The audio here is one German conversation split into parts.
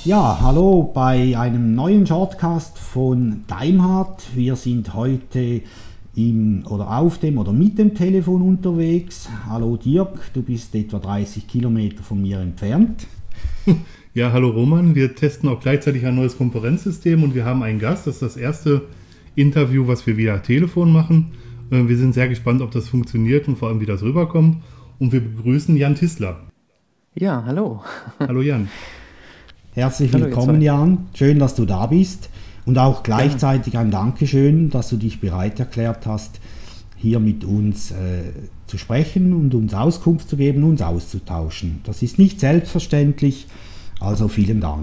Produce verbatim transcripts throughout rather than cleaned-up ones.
Ja, hallo bei einem neuen Shortcast von Daimhardt. Wir sind heute im, oder auf dem oder mit dem Telefon unterwegs. Hallo Dirk, du bist etwa dreißig Kilometer von mir entfernt. Ja, hallo Roman. Wir testen auch gleichzeitig ein neues Konferenzsystem und wir haben einen Gast. Das ist das erste Interview, was wir via Telefon machen. Wir sind sehr gespannt, ob das funktioniert und vor allem, wie das rüberkommt. Und wir begrüßen Jan Tissler. Ja, hallo. Hallo Jan. Herzlich willkommen, Jan. Schön, dass du da bist. Und auch gleichzeitig ein Dankeschön, dass du dich bereit erklärt hast, hier mit uns äh, zu sprechen und uns Auskunft zu geben, uns auszutauschen. Das ist nicht selbstverständlich, also vielen Dank.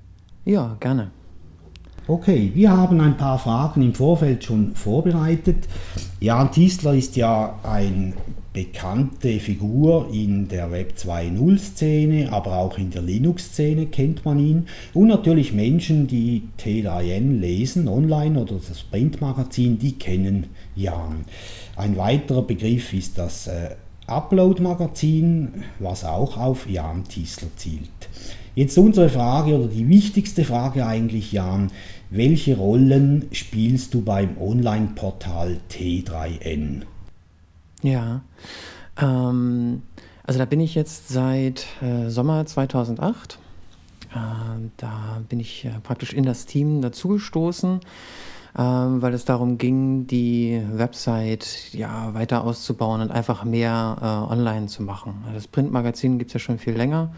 Ja, gerne. Okay, wir haben ein paar Fragen im Vorfeld schon vorbereitet. Jan Tissler ist ja eine bekannte Figur in der Web zwei Punkt null-Szene, aber auch in der Linux-Szene kennt man ihn. Und natürlich Menschen, die T drei N lesen, online oder das Printmagazin, die kennen Jan. Ein weiterer Begriff ist das äh, Upload-Magazin, was auch auf Jan Tissler zielt. Jetzt unsere Frage oder die wichtigste Frage eigentlich, Jan: Welche Rollen spielst du beim Online-Portal T drei N? Ja, ähm, also da bin ich jetzt seit äh, Sommer zweitausendacht. Äh, da bin ich äh, praktisch in das Team dazugestoßen, äh, weil es darum ging, die Website ja weiter auszubauen und einfach mehr äh, online zu machen. Das Printmagazin gibt es ja schon viel länger.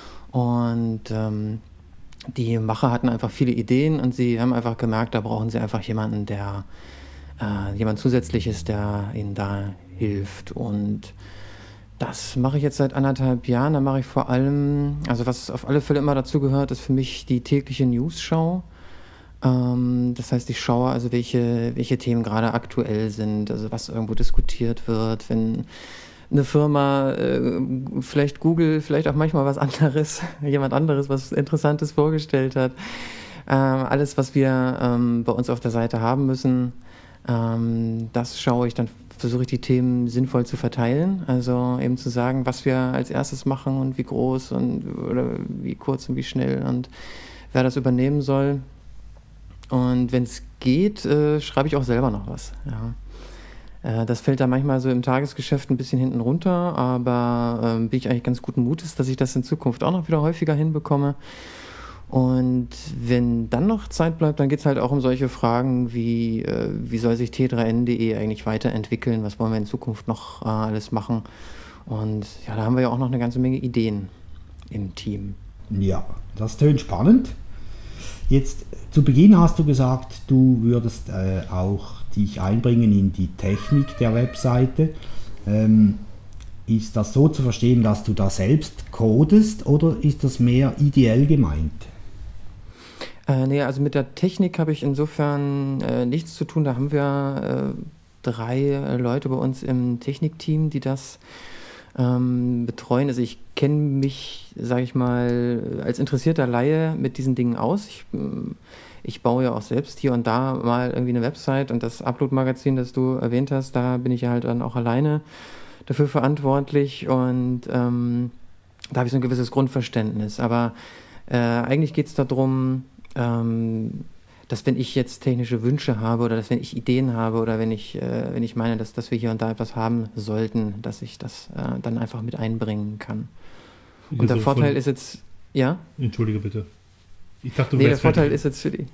Und ähm, die Macher hatten einfach viele Ideen und sie haben einfach gemerkt, da brauchen sie einfach jemanden, der äh, jemand Zusätzliches, der ihnen da hilft. Und das mache ich jetzt seit anderthalb Jahren. Da mache ich vor allem, also was auf alle Fälle immer dazu gehört, ist für mich die tägliche News-Schau. Ähm, das heißt, ich schaue also, welche, welche Themen gerade aktuell sind, also was irgendwo diskutiert wird, wenn eine Firma, äh, vielleicht Google, vielleicht auch manchmal was anderes, jemand anderes, was Interessantes vorgestellt hat. Ähm, alles, was wir ähm, bei uns auf der Seite haben müssen, ähm, das schaue ich, dann versuche ich die Themen sinnvoll zu verteilen. Also eben zu sagen, was wir als erstes machen und wie groß und oder wie kurz und wie schnell und wer das übernehmen soll. Und wenn es geht, äh, schreibe ich auch selber noch was, ja. Das fällt da manchmal so im Tagesgeschäft ein bisschen hinten runter, aber ähm, bin ich eigentlich ganz guten Mutes, dass ich das in Zukunft auch noch wieder häufiger hinbekomme. Und wenn dann noch Zeit bleibt, dann geht es halt auch um solche Fragen wie, äh, wie soll sich T drei N punkt de eigentlich weiterentwickeln, was wollen wir in Zukunft noch äh, alles machen. Und ja, da haben wir ja auch noch eine ganze Menge Ideen im Team. Ja, das tönt spannend. Jetzt zu Beginn hast du gesagt, du würdest äh, auch dich einbringen in die Technik der Webseite. Ähm, ist das so zu verstehen, dass du da selbst codest oder ist das mehr ideell gemeint? Äh, nee, also mit der Technik habe ich insofern äh, nichts zu tun. Da haben wir äh, drei äh, Leute bei uns im Technikteam, die das ähm, betreuen. Also ich kenne mich, sage ich mal, als interessierter Laie mit diesen Dingen aus. Ich, ich baue ja auch selbst hier und da mal irgendwie eine Website und das Upload-Magazin, das du erwähnt hast, da bin ich ja halt dann auch alleine dafür verantwortlich und ähm, da habe ich so ein gewisses Grundverständnis. Aber äh, eigentlich geht es darum, ähm, dass wenn ich jetzt technische Wünsche habe oder dass wenn ich Ideen habe oder wenn ich, äh, wenn ich meine, dass, dass wir hier und da etwas haben sollten, dass ich das äh, dann einfach mit einbringen kann. Und also der Vorteil ist jetzt, ja? Entschuldige bitte. Ich dachte, du nee, der Vorteil fertig. ist jetzt für die.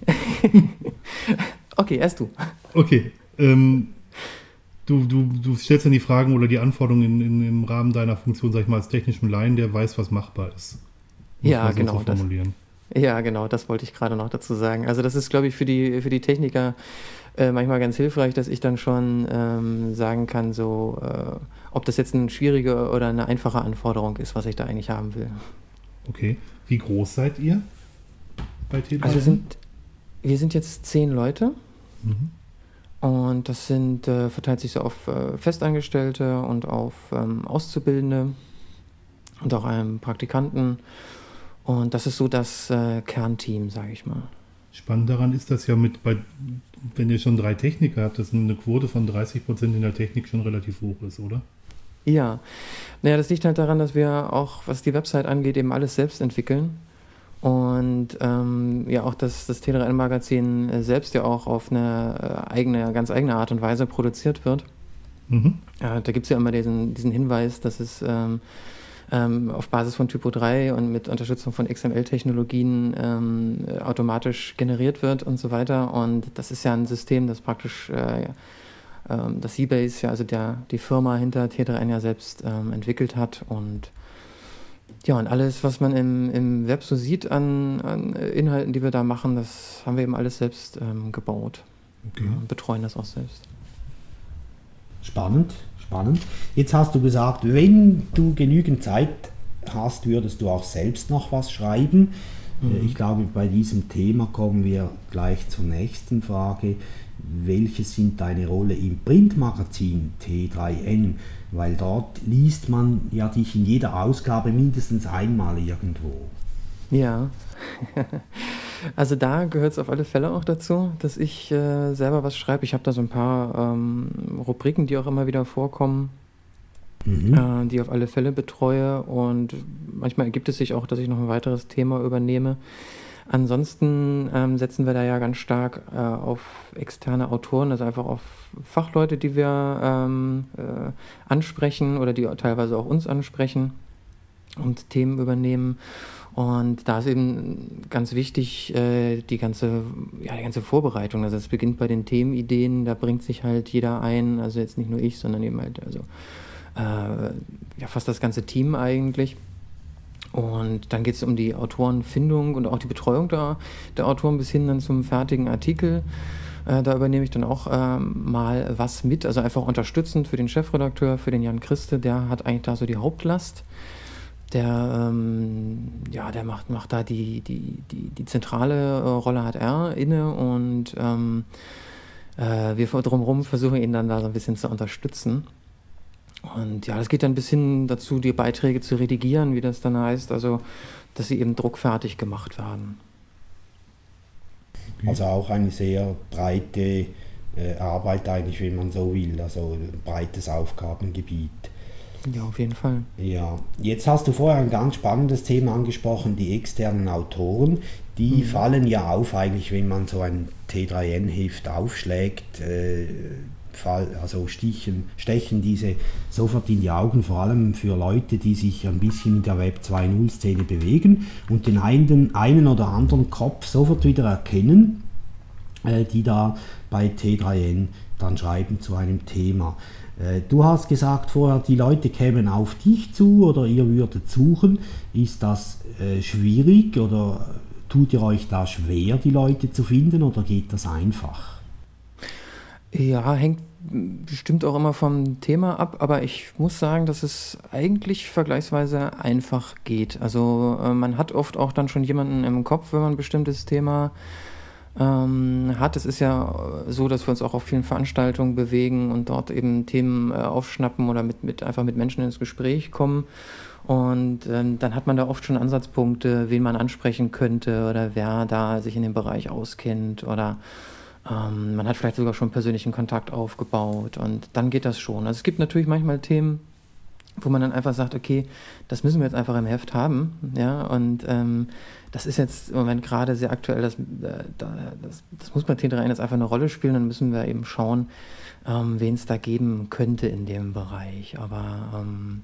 Okay, erst du. Okay, ähm, du, du, du stellst dann die Fragen oder die Anforderungen in, in, im Rahmen deiner Funktion, sag ich mal, als technischen Laien, der weiß, was machbar ist. Ja, so genau. So formulieren. Das, ja, genau, das wollte ich gerade noch dazu sagen. Also das ist, glaube ich, für die, für die Techniker äh, manchmal ganz hilfreich, dass ich dann schon ähm, sagen kann, so, äh, ob das jetzt eine schwierige oder eine einfache Anforderung ist, was ich da eigentlich haben will. Okay, wie groß seid ihr bei T drei N? Also wir sind, wir sind jetzt zehn Leute. Mhm. Und das sind, äh, verteilt sich so auf äh, Festangestellte und auf ähm, Auszubildende und auch einem Praktikanten. Und das ist so das äh, Kernteam, sage ich mal. Spannend daran ist, dass ja mit, bei, wenn ihr schon drei Techniker habt, dass eine Quote von dreißig Prozent in der Technik schon relativ hoch ist, oder? Ja, naja, das liegt halt daran, dass wir auch, was die Website angeht, eben alles selbst entwickeln. Und ähm, ja, auch das, das T drei N-Magazin äh, selbst ja auch auf eine äh, eigene, ganz eigene Art und Weise produziert wird. Mhm. Äh, da gibt es ja immer diesen, diesen Hinweis, dass es ähm, ähm, auf Basis von Typo drei und mit Unterstützung von X M L-Technologien ähm, äh, automatisch generiert wird und so weiter. Und das ist ja ein System, das praktisch äh, ähm, das Seabase, ja, also der, die Firma hinter T drei N ja selbst ähm, entwickelt hat. Und ja, und alles, was man im, im Web so sieht an, an Inhalten, die wir da machen, das haben wir eben alles selbst ähm, gebaut. Okay. Ja, und betreuen das auch selbst. Spannend, spannend. Jetzt hast du gesagt, wenn du genügend Zeit hast, würdest du auch selbst noch was schreiben. Mhm. Ich glaube, bei diesem Thema kommen wir gleich zur nächsten Frage. Welche sind deine Rolle im Printmagazin T drei N? Weil dort liest man ja dich in jeder Ausgabe mindestens einmal irgendwo. Ja, also da gehört es auf alle Fälle auch dazu, dass ich äh, selber was schreibe. Ich habe da so ein paar ähm, Rubriken, die auch immer wieder vorkommen, mhm. äh, die ich auf alle Fälle betreue. Und manchmal ergibt es sich auch, dass ich noch ein weiteres Thema übernehme. Ansonsten ähm, setzen wir da ja ganz stark äh, auf externe Autoren, also einfach auf Fachleute, die wir ähm, äh, ansprechen oder die teilweise auch uns ansprechen und Themen übernehmen. Und da ist eben ganz wichtig äh, die ganze, ja, die ganze Vorbereitung. Also es beginnt bei den Themenideen, da bringt sich halt jeder ein, also jetzt nicht nur ich, sondern eben halt also äh, ja, fast das ganze Team eigentlich. Und dann geht es um die Autorenfindung und auch die Betreuung der, der Autoren bis hin dann zum fertigen Artikel. Äh, da übernehme ich dann auch ähm, mal was mit, also einfach unterstützend für den Chefredakteur, für den Jan Christe, der hat eigentlich da so die Hauptlast. Der, ähm, ja, der macht, macht da die, die, die, die zentrale äh, Rolle hat er inne und ähm, äh, wir drumherum versuchen ihn dann da so ein bisschen zu unterstützen. Und ja, das geht dann bis hin dazu, die Beiträge zu redigieren, wie das dann heißt, also dass sie eben druckfertig gemacht werden. Also auch eine sehr breite äh, Arbeit eigentlich, wenn man so will, also ein breites Aufgabengebiet. Ja, auf jeden Fall. Ja, jetzt hast du vorher ein ganz spannendes Thema angesprochen, die externen Autoren. Die mhm. fallen ja auf eigentlich, wenn man so ein T drei N-Heft aufschlägt, äh, Fall, also stichen, stechen diese sofort in die Augen, vor allem für Leute, die sich ein bisschen in der Web zwei Punkt null-Szene bewegen und den einen, einen oder anderen Kopf sofort wieder erkennen, äh, die da bei T drei N dann schreiben zu einem Thema. Äh, du hast gesagt vorher, die Leute kämen auf dich zu oder ihr würdet suchen. Ist das äh, schwierig oder tut ihr euch da schwer, die Leute zu finden, oder geht das einfach? Ja, hängt bestimmt auch immer vom Thema ab, aber ich muss sagen, dass es eigentlich vergleichsweise einfach geht. Also äh, man hat oft auch dann schon jemanden im Kopf, wenn man ein bestimmtes Thema ähm, hat. Es ist ja so, dass wir uns auch auf vielen Veranstaltungen bewegen und dort eben Themen äh, aufschnappen oder mit, mit einfach mit Menschen ins Gespräch kommen. Und ähm, dann hat man da oft schon Ansatzpunkte, wen man ansprechen könnte oder wer da sich in dem Bereich auskennt oder Ähm, man hat vielleicht sogar schon persönlichen Kontakt aufgebaut und dann geht das schon. Also es gibt natürlich manchmal Themen, wo man dann einfach sagt, okay, das müssen wir jetzt einfach im Heft haben, ja, und ähm, das ist jetzt im Moment gerade sehr aktuell, das, äh, das, das muss bei T drei N jetzt einfach eine Rolle spielen, dann müssen wir eben schauen, ähm, wen es da geben könnte in dem Bereich, aber ähm,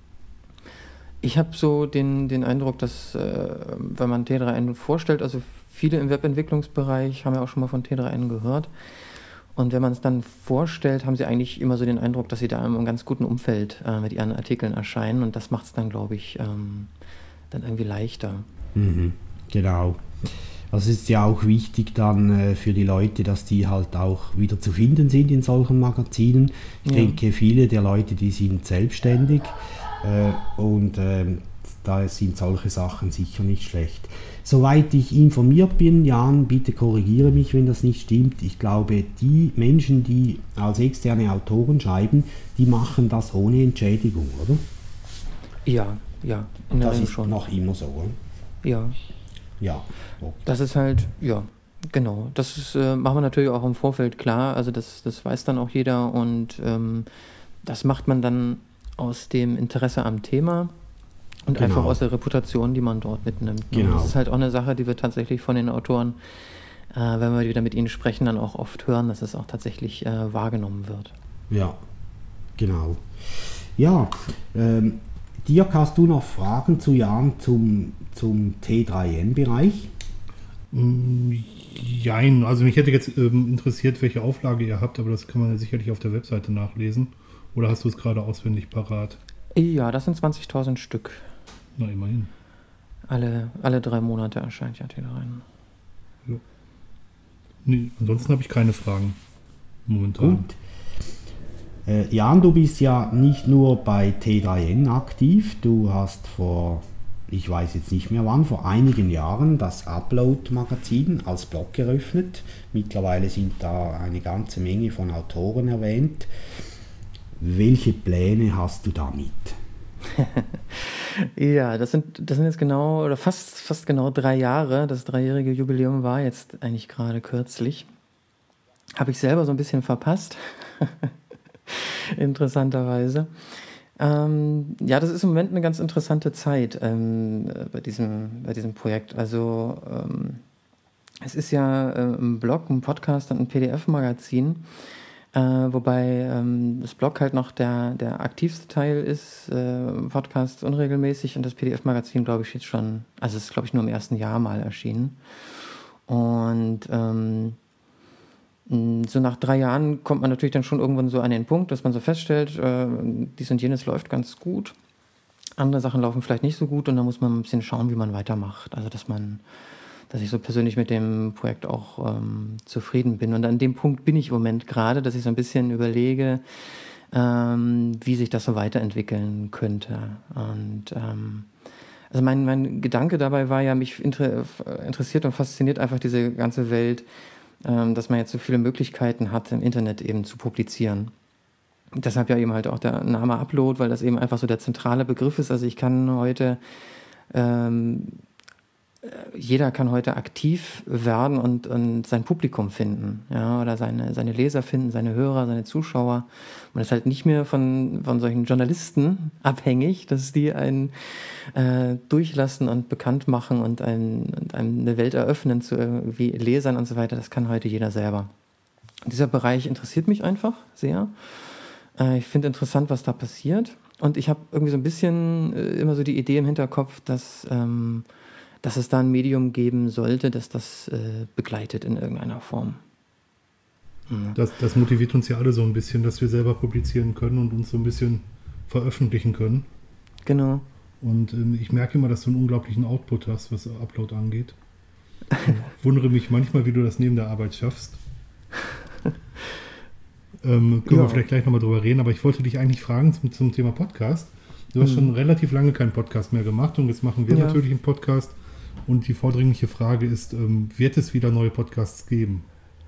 ich habe so den, den Eindruck, dass äh, wenn man T drei N vorstellt, also viele im Webentwicklungsbereich haben ja auch schon mal von T drei N gehört. Und wenn man es dann vorstellt, haben sie eigentlich immer so den Eindruck, dass sie da in einem ganz guten Umfeld äh, mit ihren Artikeln erscheinen. Und das macht es dann, glaube ich, ähm, dann irgendwie leichter. Mhm, genau. Also es ist ja auch wichtig dann äh, für die Leute, dass die halt auch wieder zu finden sind in solchen Magazinen. Ich ja. denke, viele der Leute, die sind selbstständig äh, und äh, da sind solche Sachen sicher nicht schlecht. Soweit ich informiert bin, Jan, bitte korrigiere mich, wenn das nicht stimmt. Ich glaube, die Menschen, die als externe Autoren schreiben, die machen das ohne Entschädigung, oder? Ja, ja, in der Das Regel ist schon. noch immer so, oder? Ja. Ja. Okay. Das ist halt, ja, genau. Das ist, äh, machen wir natürlich auch im Vorfeld klar. Also das, das weiß dann auch jeder und ähm, das macht man dann aus dem Interesse am Thema. Und Genau. einfach aus der Reputation, die man dort mitnimmt. Ne? Genau. Das ist halt auch eine Sache, die wir tatsächlich von den Autoren, äh, wenn wir wieder mit ihnen sprechen, dann auch oft hören, dass es auch tatsächlich äh, wahrgenommen wird. Ja, genau. Ja, ähm, Dirk, hast du noch Fragen zu Jan zum, zum T drei N-Bereich? Jein, also mich hätte jetzt ähm, interessiert, welche Auflage ihr habt, aber das kann man ja sicherlich auf der Webseite nachlesen. Oder hast du es gerade auswendig parat? Ja, das sind zwanzigtausend Stück. Na, immerhin. Alle, alle drei Monate erscheint ja T drei N. Ja. Nee, ansonsten habe ich keine Fragen momentan. Gut. Äh, Jan, du bist ja nicht nur bei T drei N aktiv, du hast vor, ich weiß jetzt nicht mehr wann, vor einigen Jahren das Upload-Magazin als Blog eröffnet. Mittlerweile sind da eine ganze Menge von Autoren erwähnt. Welche Pläne hast du damit? Ja, das sind, das sind jetzt genau, oder fast, fast genau drei Jahre. Das dreijährige Jubiläum war jetzt eigentlich gerade kürzlich. Habe ich selber so ein bisschen verpasst. Interessanterweise. Ähm, ja, das ist im Moment eine ganz interessante Zeit ähm, bei, diesem, bei diesem Projekt. Also ähm, es ist ja äh, ein Blog, ein Podcast und ein P D F-Magazin. Äh, wobei ähm, das Blog halt noch der, der aktivste Teil ist, äh, Podcast unregelmäßig und das P D F-Magazin, glaube ich, jetzt schon, also es ist, glaube ich, nur im ersten Jahr mal erschienen. Und ähm, so nach drei Jahren kommt man natürlich dann schon irgendwann so an den Punkt, dass man so feststellt, äh, dies und jenes läuft ganz gut, andere Sachen laufen vielleicht nicht so gut und da muss man ein bisschen schauen, wie man weitermacht. Also dass man dass ich so persönlich mit dem Projekt auch ähm, zufrieden bin. Und an dem Punkt bin ich im Moment gerade, dass ich so ein bisschen überlege, ähm, wie sich das so weiterentwickeln könnte. Und ähm, also mein, mein Gedanke dabei war ja, mich inter- interessiert und fasziniert einfach diese ganze Welt, ähm, dass man jetzt so viele Möglichkeiten hat, im Internet eben zu publizieren. Deshalb ja eben halt auch der Name Upload, weil das eben einfach so der zentrale Begriff ist. Also ich kann heute ähm, jeder kann heute aktiv werden und, und sein Publikum finden, ja, oder seine, seine Leser finden, seine Hörer, seine Zuschauer. Man ist halt nicht mehr von, von solchen Journalisten abhängig, dass die einen äh, durchlassen und bekannt machen und, ein, und einem eine Welt eröffnen zu irgendwie Lesern und so weiter. Das kann heute jeder selber. Dieser Bereich interessiert mich einfach sehr. Äh, ich finde interessant, was da passiert. Und ich habe irgendwie so ein bisschen äh, immer so die Idee im Hinterkopf, dass ähm, dass es da ein Medium geben sollte, das das äh, begleitet in irgendeiner Form. Ja. Das, das motiviert uns ja alle so ein bisschen, dass wir selber publizieren können und uns so ein bisschen veröffentlichen können. Genau. Und ähm, ich merke immer, dass du einen unglaublichen Output hast, was Upload angeht. Ich wundere mich manchmal, wie du das neben der Arbeit schaffst. ähm, können ja. wir vielleicht gleich nochmal drüber reden, aber ich wollte dich eigentlich fragen zum, zum Thema Podcast. Du hast hm. schon relativ lange keinen Podcast mehr gemacht und jetzt machen wir ja. natürlich einen Podcast. Und die vordringliche Frage ist, ähm, wird es wieder neue Podcasts geben?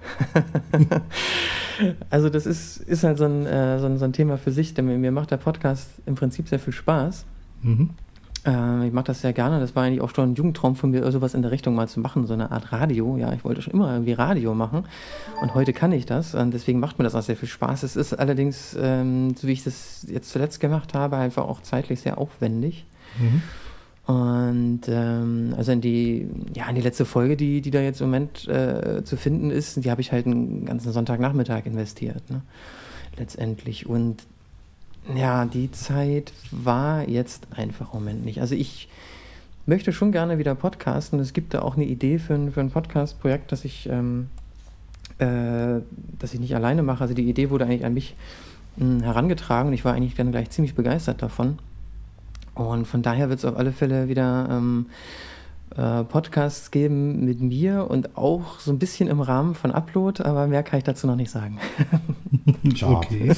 Also das ist, ist halt so ein, äh, so, ein, so ein Thema für sich, denn mir, mir macht der Podcast im Prinzip sehr viel Spaß. Mhm. Äh, ich mache das sehr gerne. Das war eigentlich auch schon ein Jugendtraum von mir, sowas in der Richtung mal zu machen, so eine Art Radio. Ja, ich wollte schon immer irgendwie Radio machen und heute kann ich das und deswegen macht mir das auch sehr viel Spaß. Es ist allerdings, ähm, so wie ich das jetzt zuletzt gemacht habe, einfach auch zeitlich sehr aufwendig. Mhm. Und ähm, also in die, ja, in die letzte Folge, die, die da jetzt im Moment äh, zu finden ist, die habe ich halt einen ganzen Sonntagnachmittag investiert, ne? Letztendlich. Und ja, die Zeit war jetzt einfach im Moment nicht. Also ich möchte schon gerne wieder podcasten. Es gibt da auch eine Idee für ein, für ein Podcast-Projekt, das ich, ähm, äh, das ich nicht alleine mache. Also die Idee wurde eigentlich an mich mh, herangetragen und ich war eigentlich dann gleich ziemlich begeistert davon. Und von daher wird es auf alle Fälle wieder ähm, äh, Podcasts geben mit mir und auch so ein bisschen im Rahmen von Upload, aber mehr kann ich dazu noch nicht sagen. Okay.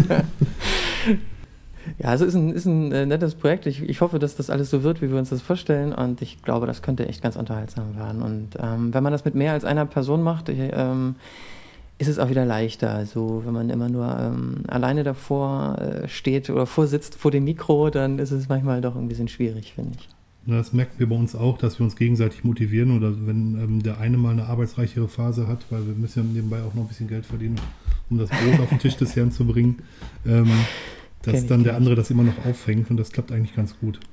Ja, also ist ein, ist ein äh, nettes Projekt. Ich, ich hoffe, dass das alles so wird, wie wir uns das vorstellen und ich glaube, das könnte echt ganz unterhaltsam werden. Und ähm, wenn man das mit mehr als einer Person macht, ich, ähm, ist es auch wieder leichter. Also wenn man immer nur ähm, alleine davor äh, steht oder vorsitzt vor dem Mikro, dann ist es manchmal doch ein bisschen schwierig, finde ich. Ja, das merken wir bei uns auch, dass wir uns gegenseitig motivieren oder wenn ähm, der eine mal eine arbeitsreichere Phase hat, weil wir müssen ja nebenbei auch noch ein bisschen Geld verdienen, um das Brot auf den Tisch des Herrn zu bringen, ähm, dass dann der andere das immer noch auffängt und das klappt eigentlich ganz gut.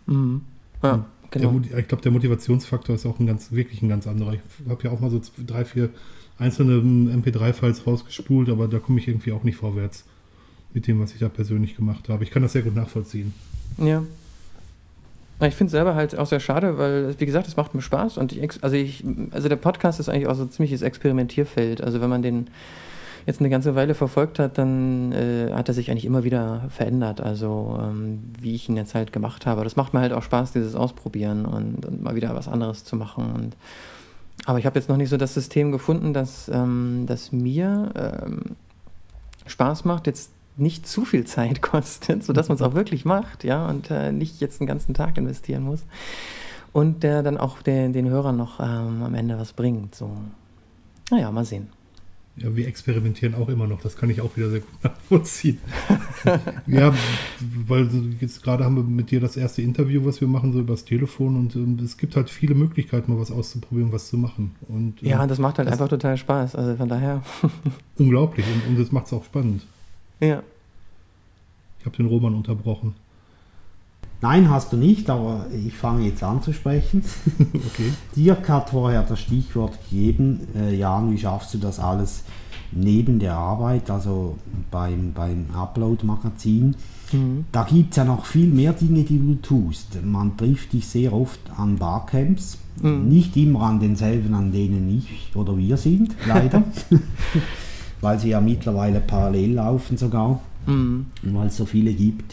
Mhm. Ja, genau. Der, ich glaube, der Motivationsfaktor ist auch ein ganz, wirklich ein ganz anderer. Ich habe ja auch mal so drei, vier einzelne M P drei Files rausgespult, aber da komme ich irgendwie auch nicht vorwärts mit dem, was ich da persönlich gemacht habe. Ich kann das sehr gut nachvollziehen. Ja. Ich finde es selber halt auch sehr schade, weil, wie gesagt, es macht mir Spaß und ich, also ich, also der Podcast ist eigentlich auch so ein ziemliches Experimentierfeld. Also wenn man den jetzt eine ganze Weile verfolgt hat, dann äh, hat er sich eigentlich immer wieder verändert, also ähm, wie ich ihn jetzt halt gemacht habe. Das macht mir halt auch Spaß, dieses Ausprobieren und, und mal wieder was anderes zu machen. Und, aber ich habe jetzt noch nicht so das System gefunden, dass, ähm, dass mir ähm, Spaß macht, jetzt nicht zu viel Zeit kostet, sodass man es auch wirklich macht, ja, und äh, nicht jetzt den ganzen Tag investieren muss. Und der dann auch den, den Hörern noch ähm, am Ende was bringt. So. Naja, mal sehen. Ja, wir experimentieren auch immer noch, das kann ich auch wieder sehr gut nachvollziehen. Ja, weil jetzt gerade haben wir mit dir das erste Interview, was wir machen, so übers Telefon und ähm, es gibt halt viele Möglichkeiten, mal was auszuprobieren, was zu machen. Und, ja, ähm, das macht halt das einfach total Spaß, also von daher. Unglaublich und, und das macht es auch spannend. Ja. Ich habe den Roman unterbrochen. Nein, hast du nicht, aber ich fange jetzt an zu sprechen. Okay. Dirk hat vorher das Stichwort gegeben. Äh, Jan, wie schaffst du das alles neben der Arbeit, also beim, beim Upload-Magazin? Mhm. Da gibt es ja noch viel mehr Dinge, die du tust. Man trifft dich sehr oft an Barcamps, mhm. nicht immer an denselben, an denen ich oder wir sind, leider. Weil sie ja mittlerweile parallel laufen sogar, mhm. weil es so viele gibt.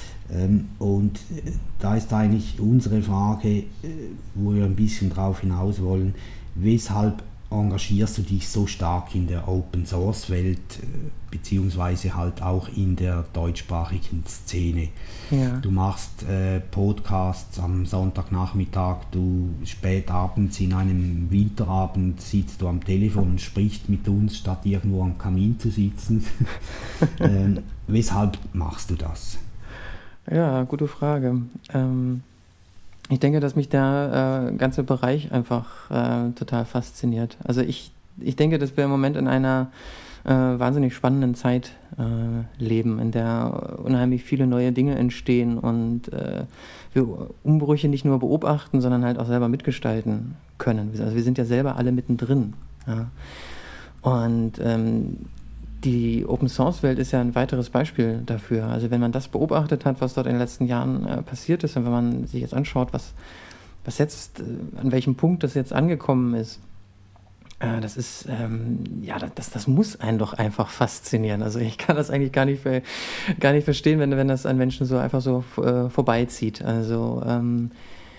Und da ist eigentlich unsere Frage, wo wir ein bisschen drauf hinaus wollen, weshalb engagierst du dich so stark in der Open-Source-Welt, beziehungsweise halt auch in der deutschsprachigen Szene? Ja. Du machst äh, Podcasts am Sonntagnachmittag, du spät abends in einem Winterabend sitzt du am Telefon und sprichst mit uns, statt irgendwo am Kamin zu sitzen. äh, weshalb machst du das? Ja, gute Frage. Ähm, ich denke, dass mich der äh, ganze Bereich einfach äh, total fasziniert. Also ich, ich denke, dass wir im Moment in einer äh, wahnsinnig spannenden Zeit äh, leben, in der unheimlich viele neue Dinge entstehen und äh, wir Umbrüche nicht nur beobachten, sondern halt auch selber mitgestalten können. Also wir sind ja selber alle mittendrin. Ja. Und ähm, die Open-Source-Welt ist ja ein weiteres Beispiel dafür. Also wenn man das beobachtet hat, was dort in den letzten Jahren äh, passiert ist und wenn man sich jetzt anschaut, was, was jetzt, äh, an welchem Punkt das jetzt angekommen ist, äh, das ist, ähm, ja, das, das muss einen doch einfach faszinieren. Also ich kann das eigentlich gar nicht, gar nicht verstehen, wenn, wenn das an Menschen so einfach so äh, vorbeizieht. Also ähm,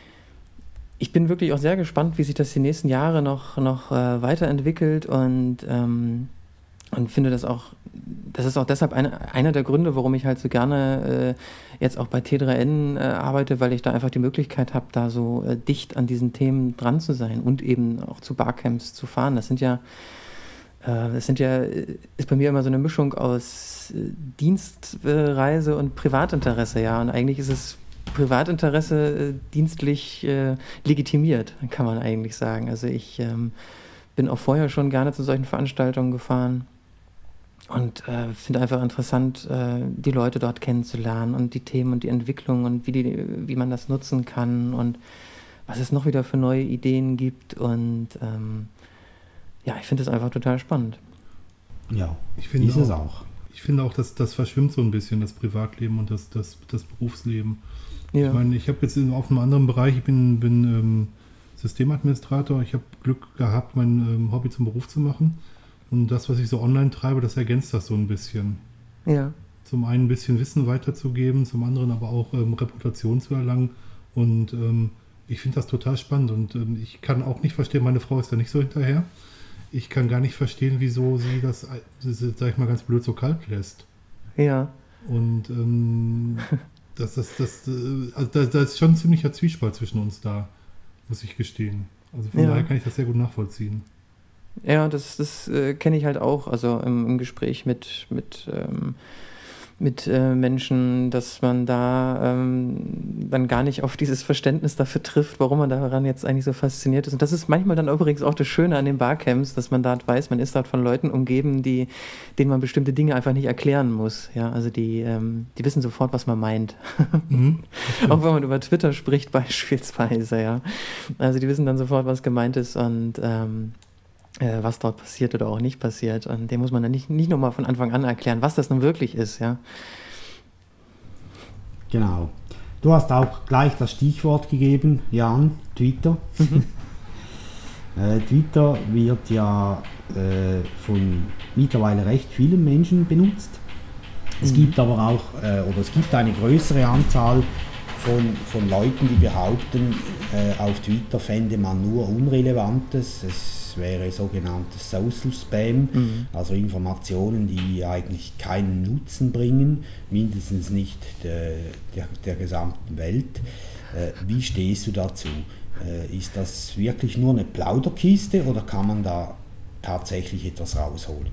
ich bin wirklich auch sehr gespannt, wie sich das die nächsten Jahre noch, noch äh, weiterentwickelt und ähm, Und finde das auch, das ist auch deshalb eine, einer der Gründe, warum ich halt so gerne äh, jetzt auch bei T drei N äh, arbeite, weil ich da einfach die Möglichkeit habe, da so äh, dicht an diesen Themen dran zu sein und eben auch zu Barcamps zu fahren. Das sind ja, äh, das sind ja, ist bei mir immer so eine Mischung aus äh, Dienstreise und Privatinteresse, ja. Und eigentlich ist es Privatinteresse äh, dienstlich äh, legitimiert, kann man eigentlich sagen. Also ich ähm, bin auch vorher schon gerne zu solchen Veranstaltungen gefahren. Und äh, finde einfach interessant, äh, die Leute dort kennenzulernen und die Themen und die Entwicklung und wie, die, wie man das nutzen kann und was es noch wieder für neue Ideen gibt. Und ähm, ja, ich finde es einfach total spannend. Ja, ich finde ist auch, es auch. Ich finde auch, dass das verschwimmt so ein bisschen, das Privatleben und das, das, das Berufsleben. Ja. Ich meine, ich habe jetzt in, auf einem anderen Bereich, ich bin, bin ähm, Systemadministrator, ich habe Glück gehabt, mein ähm, Hobby zum Beruf zu machen. Und das, was ich so online treibe, das ergänzt das so ein bisschen. Ja. Zum einen ein bisschen Wissen weiterzugeben, zum anderen aber auch ähm, Reputation zu erlangen. Und ähm, ich finde das total spannend. Und ähm, ich kann auch nicht verstehen, meine Frau ist da nicht so hinterher. Ich kann gar nicht verstehen, wieso sie das, sag ich mal ganz blöd, so kalt lässt. Ja. Und ähm, das, das, das, also da, da ist schon ein ziemlicher Zwiespalt zwischen uns da, muss ich gestehen. Also von ja. daher kann ich das sehr gut nachvollziehen. Ja, das, das äh, kenne ich halt auch, also im, im Gespräch mit, mit, ähm, mit äh, Menschen, dass man da ähm, dann gar nicht auf dieses Verständnis dafür trifft, warum man daran jetzt eigentlich so fasziniert ist. Und das ist manchmal dann übrigens auch das Schöne an den Barcamps, dass man dort weiß, man ist dort von Leuten umgeben, die, denen man bestimmte Dinge einfach nicht erklären muss. Ja, also die, ähm, die wissen sofort, was man meint. Mhm. Auch wenn man über Twitter spricht beispielsweise, ja. Also die wissen dann sofort, was gemeint ist und ähm, äh, was dort passiert oder auch nicht passiert. Und dem muss man dann nicht, nicht nochmal von Anfang an erklären, was das nun wirklich ist, ja. Genau. Du hast auch gleich das Stichwort gegeben, Jan, Twitter. Mhm. äh, Twitter wird ja äh, von mittlerweile recht vielen Menschen benutzt. Es mhm. gibt aber auch, äh, oder es gibt eine größere Anzahl von, von Leuten, die behaupten, äh, auf Twitter fände man nur Unrelevantes. Es wäre sogenanntes Social Spam, mhm. also Informationen, die eigentlich keinen Nutzen bringen, mindestens nicht der, der, der gesamten Welt. Äh, wie stehst du dazu? Äh, ist das wirklich nur eine Plauderkiste oder kann man da tatsächlich etwas rausholen?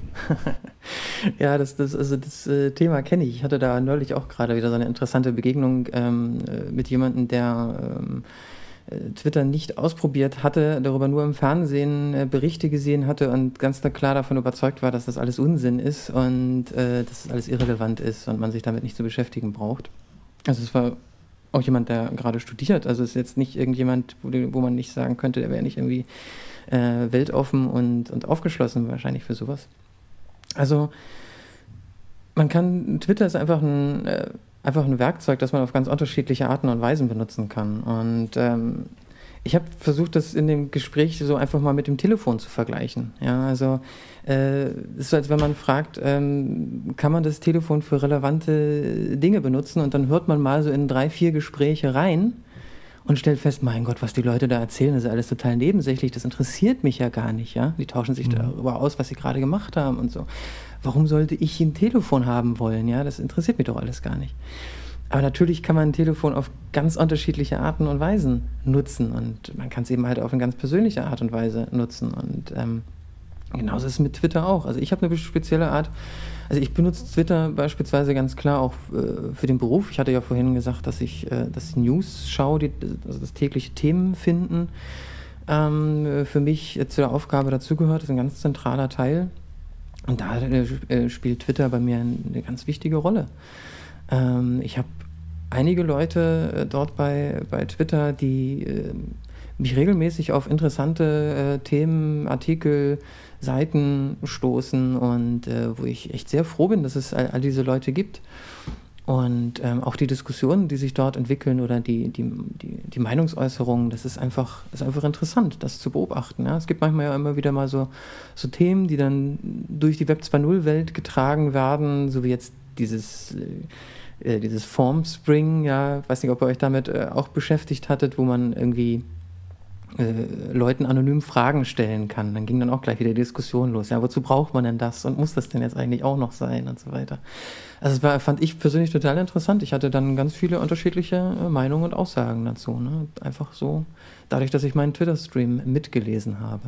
Ja, das, das, also das äh, Thema kenne ich. Ich hatte da neulich auch gerade wieder so eine interessante Begegnung ähm, mit jemandem, der ähm, Twitter nicht ausprobiert hatte, darüber nur im Fernsehen äh, Berichte gesehen hatte und ganz klar davon überzeugt war, dass das alles Unsinn ist und äh, dass das alles irrelevant ist und man sich damit nicht zu beschäftigen braucht. Also es war auch jemand, der gerade studiert, also es ist jetzt nicht irgendjemand, wo, wo man nicht sagen könnte, der wäre nicht irgendwie äh, weltoffen und, und aufgeschlossen wahrscheinlich für sowas. Also man kann, Twitter ist einfach ein äh, einfach ein Werkzeug, das man auf ganz unterschiedliche Arten und Weisen benutzen kann. Und ähm, ich habe versucht, das in dem Gespräch so einfach mal mit dem Telefon zu vergleichen. Ja, also äh, es ist so, als wenn man fragt, ähm, kann man das Telefon für relevante Dinge benutzen? Und dann hört man mal so in drei, vier Gespräche rein und stellt fest, mein Gott, was die Leute da erzählen, das ist alles total nebensächlich, das interessiert mich ja gar nicht. Ja? Die tauschen sich mhm. darüber aus, was sie gerade gemacht haben und so. Warum sollte ich ein Telefon haben wollen? Ja, das interessiert mich doch alles gar nicht. Aber natürlich kann man ein Telefon auf ganz unterschiedliche Arten und Weisen nutzen und man kann es eben halt auf eine ganz persönliche Art und Weise nutzen und ähm, genauso ist es mit Twitter auch. Also ich habe eine spezielle Art, also ich benutze Twitter beispielsweise ganz klar auch äh, für den Beruf. Ich hatte ja vorhin gesagt, dass ich äh, das News schaue, die, also das tägliche Themen finden, ähm, für mich äh, zu der Aufgabe dazugehört, das ist ein ganz zentraler Teil. Und da äh, spielt Twitter bei mir eine ganz wichtige Rolle. Ähm, ich habe einige Leute äh, dort bei, bei Twitter, die äh, mich regelmäßig auf interessante äh, Themen, Artikel, Seiten stoßen und äh, wo ich echt sehr froh bin, dass es all, all diese Leute gibt. Und ähm, auch die Diskussionen, die sich dort entwickeln oder die, die, die, die Meinungsäußerungen, das ist einfach, ist einfach interessant, das zu beobachten. Ja? Es gibt manchmal ja immer wieder mal so, so Themen, die dann durch die Web zwei Punkt null-Welt getragen werden, so wie jetzt dieses, äh, dieses Formspring, ja, ich weiß nicht, ob ihr euch damit äh, auch beschäftigt hattet, wo man irgendwie äh, Leuten anonym Fragen stellen kann. Dann ging dann auch gleich wieder die Diskussion los. Ja, wozu braucht man denn das und muss das denn jetzt eigentlich auch noch sein und so weiter. Also das war, fand ich persönlich total interessant. Ich hatte dann ganz viele unterschiedliche äh, Meinungen und Aussagen dazu. Ne? Einfach so, dadurch, dass ich meinen Twitter-Stream mitgelesen habe.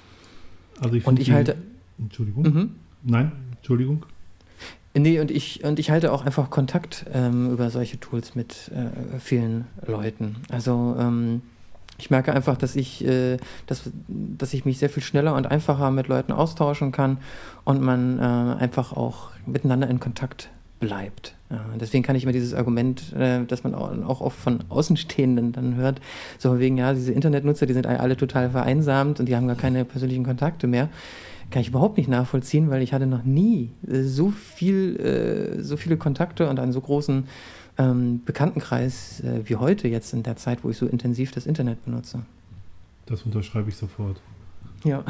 Also ich und ich die, halte... Entschuldigung? Mhm. Nein, Entschuldigung. Nee, und ich, und ich halte auch einfach Kontakt ähm, über solche Tools mit äh, vielen Leuten. Also ähm, ich merke einfach, dass ich, äh, dass, dass ich mich sehr viel schneller und einfacher mit Leuten austauschen kann und man äh, einfach auch miteinander in Kontakt bleibt. Ja, deswegen kann ich immer dieses Argument, äh, das man auch, auch oft von Außenstehenden dann hört, so wegen, ja, diese Internetnutzer, die sind alle total vereinsamt und die haben gar keine persönlichen Kontakte mehr, kann ich überhaupt nicht nachvollziehen, weil ich hatte noch nie äh, so viel, äh, so viele Kontakte und einen so großen ähm, Bekanntenkreis äh, wie heute jetzt in der Zeit, wo ich so intensiv das Internet benutze. Das unterschreibe ich sofort. Ja.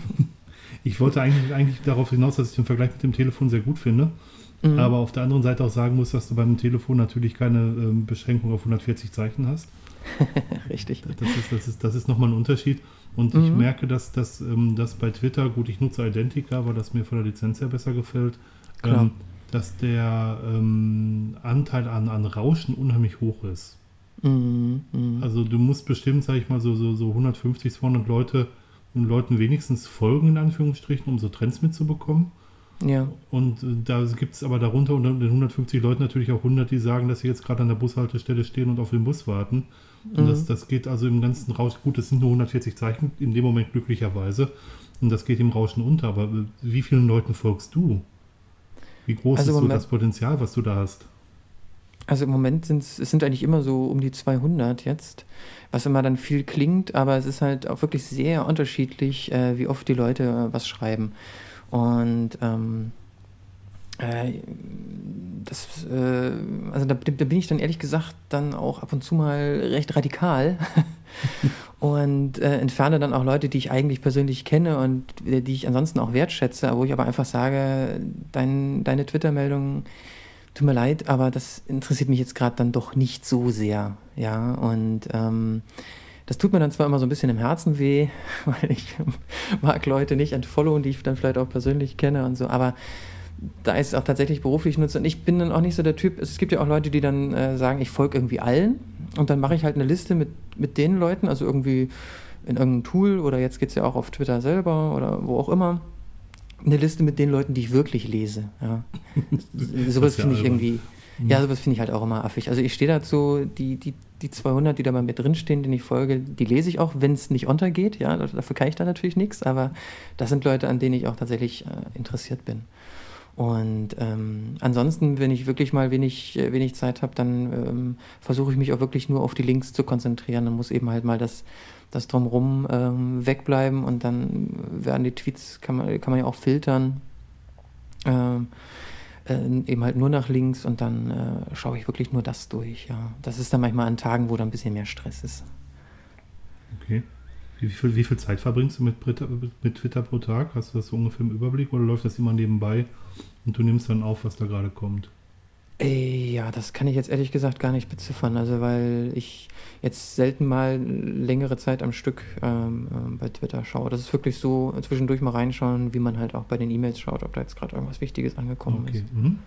Ich wollte eigentlich, eigentlich darauf hinaus, dass ich den Vergleich mit dem Telefon sehr gut finde, mhm. aber auf der anderen Seite auch sagen muss, dass du beim Telefon natürlich keine ähm, Beschränkung auf hundertvierzig Zeichen hast. Richtig. Das ist, das ist, das ist nochmal ein Unterschied. Und mhm. ich merke, dass das ähm, dass bei Twitter, gut, ich nutze Identica, weil das mir von der Lizenz her besser gefällt, ähm, dass der ähm, Anteil an, an Rauschen unheimlich hoch ist. Mhm. Mhm. Also du musst bestimmt, sag ich mal, so, so, so hundertfünfzig, zweihundert Leute und Leuten wenigstens folgen, in Anführungsstrichen, um so Trends mitzubekommen. Ja. Und äh, da gibt es aber darunter unter den hundertfünfzig Leuten natürlich auch hundert, die sagen, dass sie jetzt gerade an der Bushaltestelle stehen und auf den Bus warten. Und Mhm. das, das geht also im ganzen Rausch, gut, das sind nur hundertvierzig Zeichen, in dem Moment glücklicherweise. Und das geht im Rauschen unter. Aber äh, wie vielen Leuten folgst du? Wie groß Also ist so Moment- das Potenzial, was du da hast? Also im Moment sind es sind eigentlich immer so um die zweihundert jetzt, was immer dann viel klingt, aber es ist halt auch wirklich sehr unterschiedlich, äh, wie oft die Leute äh, was schreiben. Und ähm, äh, das, äh, also da, da bin ich dann ehrlich gesagt dann auch ab und zu mal recht radikal und äh, entferne dann auch Leute, die ich eigentlich persönlich kenne und äh, die ich ansonsten auch wertschätze, wo ich aber einfach sage, dein, deine Twitter-Meldung, tut mir leid, aber das interessiert mich jetzt gerade dann doch nicht so sehr, ja, und ähm, das tut mir dann zwar immer so ein bisschen im Herzen weh, weil ich mag Leute nicht entfollowen, die ich dann vielleicht auch persönlich kenne und so, aber da ich es auch tatsächlich beruflich nutze und ich bin dann auch nicht so der Typ, es gibt ja auch Leute, die dann äh, sagen, ich folge irgendwie allen und dann mache ich halt eine Liste mit, mit den Leuten, also irgendwie in irgendeinem Tool oder jetzt geht es ja auch auf Twitter selber oder wo auch immer, eine Liste mit den Leuten, die ich wirklich lese. Ja. Sowas ja finde ich albern. irgendwie, ja, sowas finde ich halt auch immer affig. Also ich stehe dazu, die, die, die zweihundert, die da bei mir drinstehen, denen ich folge, die lese ich auch, wenn es nicht untergeht. Ja, dafür kann ich da natürlich nichts, aber das sind Leute, an denen ich auch tatsächlich äh, interessiert bin. Und ähm, ansonsten, wenn ich wirklich mal wenig, äh, wenig Zeit habe, dann ähm, versuche ich mich auch wirklich nur auf die Links zu konzentrieren. Dann muss eben halt mal das, das Drumherum ähm, wegbleiben und dann werden die Tweets, kann man, kann man ja auch filtern, ähm, äh, eben halt nur nach Links und dann äh, schaue ich wirklich nur das durch. Ja. Das ist dann manchmal an Tagen, wo da ein bisschen mehr Stress ist. Okay. Wie viel, wie viel Zeit verbringst du mit, Twitter- mit Twitter pro Tag? Hast du das so ungefähr im Überblick oder läuft das immer nebenbei und du nimmst dann auf, was da gerade kommt? Äh, Ja, das kann ich jetzt ehrlich gesagt gar nicht beziffern, also weil ich jetzt selten mal längere Zeit am Stück ähm, ähm, bei Twitter schaue. Das ist wirklich so, zwischendurch mal reinschauen, wie man halt auch bei den E-Mails schaut, ob da jetzt gerade irgendwas Wichtiges angekommen Okay. ist. Mhm.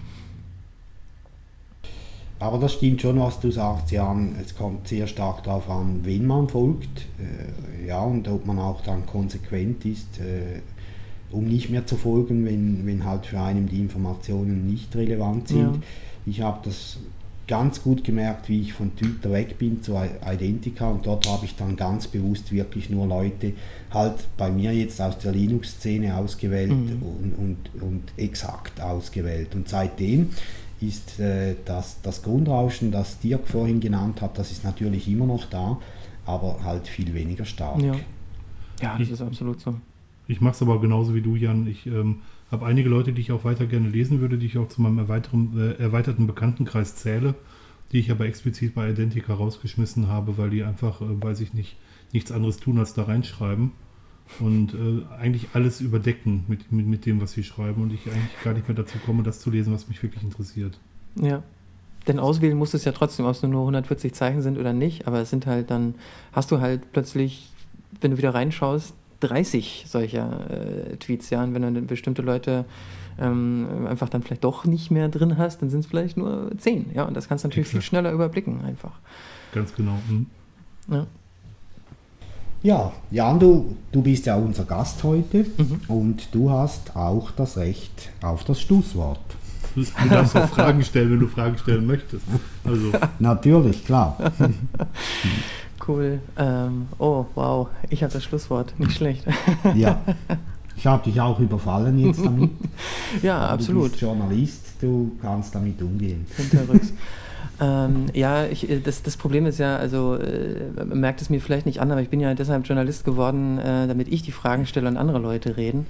Aber das stimmt schon, was du sagst, Jan. Es kommt sehr stark darauf an, wen man folgt. Äh, ja, und ob man auch dann konsequent ist, äh, um nicht mehr zu folgen, wenn, wenn halt für einen die Informationen nicht relevant sind. Ja. Ich habe das ganz gut gemerkt, wie ich von Twitter weg bin zu Identica, und dort habe ich dann ganz bewusst wirklich nur Leute halt bei mir jetzt aus der Linux-Szene ausgewählt Mhm. und, und, und exakt ausgewählt. Und seitdem ist äh, das, das Grundrauschen, das Dirk vorhin genannt hat, das ist natürlich immer noch da, aber halt viel weniger stark. Ja, ja das Ich- ist absolut so. Ich mache es aber genauso wie du, Jan. Ich ähm, habe einige Leute, die ich auch weiter gerne lesen würde, die ich auch zu meinem erweiteren, äh, erweiterten Bekanntenkreis zähle, die ich aber explizit bei Identica rausgeschmissen habe, weil die einfach, äh, weiß ich nicht, nichts anderes tun, als da reinschreiben und äh, eigentlich alles überdecken mit, mit, mit dem, was sie schreiben und ich eigentlich gar nicht mehr dazu komme, das zu lesen, was mich wirklich interessiert. Ja. Denn auswählen musst du es ja trotzdem, ob es nur hundertvierzig Zeichen sind oder nicht, aber es sind halt dann, hast du halt plötzlich, wenn du wieder reinschaust, dreißig solcher äh, Tweets, ja, und wenn du dann bestimmte Leute ähm, einfach dann vielleicht doch nicht mehr drin hast, dann sind es vielleicht nur zehn, ja, und das kannst du natürlich viel Exakt. schneller überblicken einfach. Ganz genau. Hm. Ja. Ja, Jan, du, du bist ja unser Gast heute Mhm. und du hast auch das Recht auf das Schlusswort. Du, du darfst auch Fragen stellen, wenn du Fragen stellen möchtest. Also, Natürlich, klar. Cool. Ähm, oh, wow, ich habe das Schlusswort, nicht schlecht. Ja. Ich habe dich auch überfallen jetzt damit. Ja, Aber absolut. Du bist Journalist, du kannst damit umgehen. Hinterrücks. ähm, ja, ich, äh, das, das Problem ist ja, also äh, man merkt es mir vielleicht nicht an, aber ich bin ja deshalb Journalist geworden, äh, damit ich die Fragen stelle und andere Leute reden.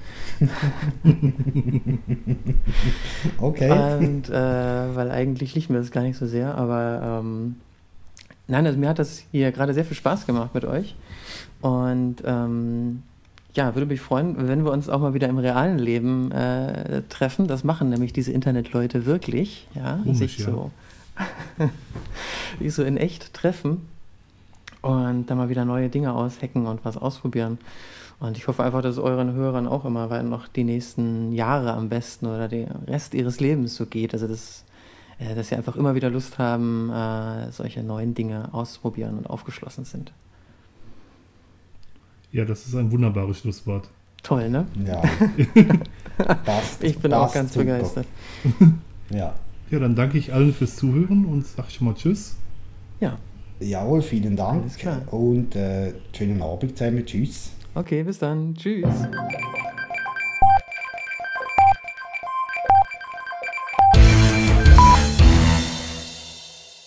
Okay. Und äh, weil eigentlich liegt mir das gar nicht so sehr, aber ähm, nein, also mir hat das hier gerade sehr viel Spaß gemacht mit euch. Und ähm, ja, würde mich freuen, wenn wir uns auch mal wieder im realen Leben äh, treffen. Das machen nämlich diese Internetleute wirklich, ja, Komisch, sich ja. so, sich so in echt treffen und dann mal wieder neue Dinge aushacken und was ausprobieren. Und ich hoffe einfach, dass es euren Hörern auch immer weiter noch die nächsten Jahre am besten oder den Rest ihres Lebens so geht. Also das, äh, dass sie einfach immer wieder Lust haben, äh, solche neuen Dinge auszuprobieren und aufgeschlossen sind. ja, das ist ein wunderbares Schlusswort. Toll, ne? Ja. Passt, Ich bin passt auch ganz super. begeistert. Ja. Ja, dann danke ich allen fürs Zuhören und sage schon mal Tschüss. Ja, Jawohl, vielen Dank Alles klar. und äh, schönen Abend zusammen. Tschüss. okay, bis dann. Tschüss.